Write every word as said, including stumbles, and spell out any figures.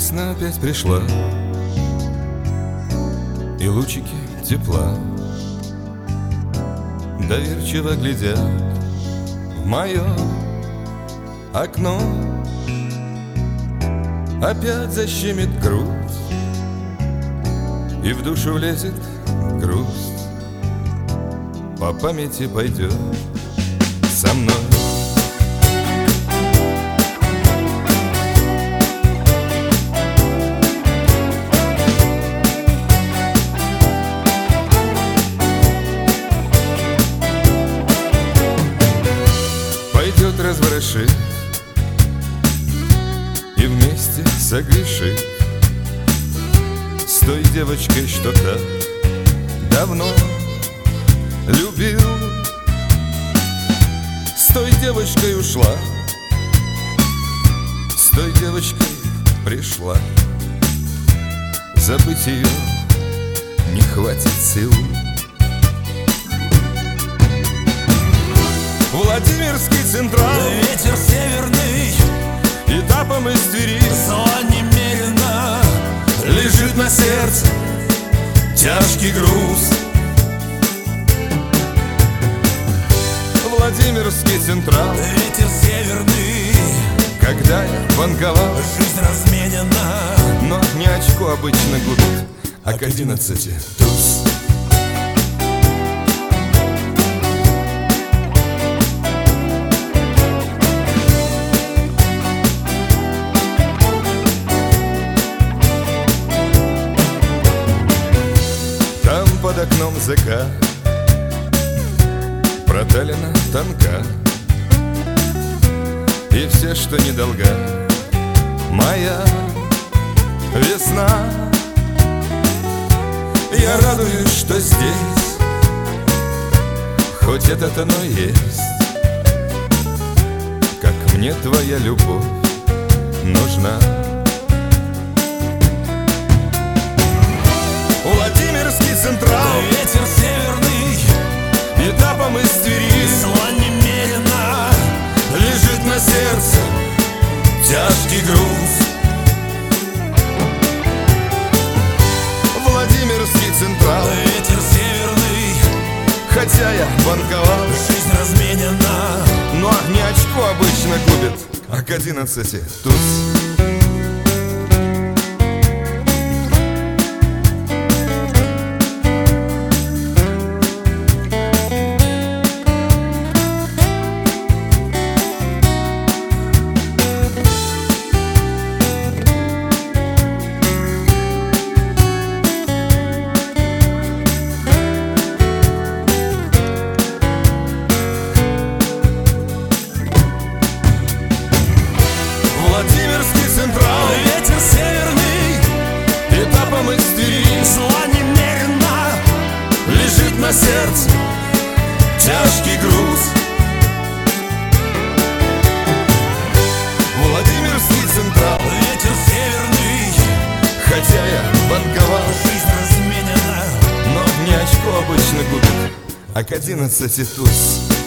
Весна опять пришла, и лучики тепла доверчиво глядят в мое окно. Опять защемит грудь, и в душу влезет грусть. По памяти пойдет со мной. Пойдет разворошит и вместе согрешит с той девочкой, что так давно любил. С той девочкой ушла, с той девочкой пришла. Забыть ее не хватит сил. Владимирский Централ, ветер северный, этапом из Твери, зла немерено, лежит на сердце тяжкий груз. Владимирский Централ, ветер северный, когда я банковал, жизнь разменена, но не очко обычно губит, а к одиннадцати туз. Там под окном закат, проталина тонка, и все, что не долга, моя весна. Я радуюсь, что здесь хоть этот оно есть, как мне твоя любовь нужна. Владимирский Централ, ветер северный, этапом из Твери, зла немерено, лежит на сердце тяжкий груз. Владимирский Централ, ветер северный, хотя я банковал, жизнь разменена, но не очко обычно губит, а к одиннадцати туз. Владимирский Централ, ветер северный, этапом из Твери, зла немерено, лежит на сердце тяжкий груз. Владимирский Централ, ветер северный, хотя я банковал, жизнь разменена, но не очко обычно губит, а к одиннадцати туз.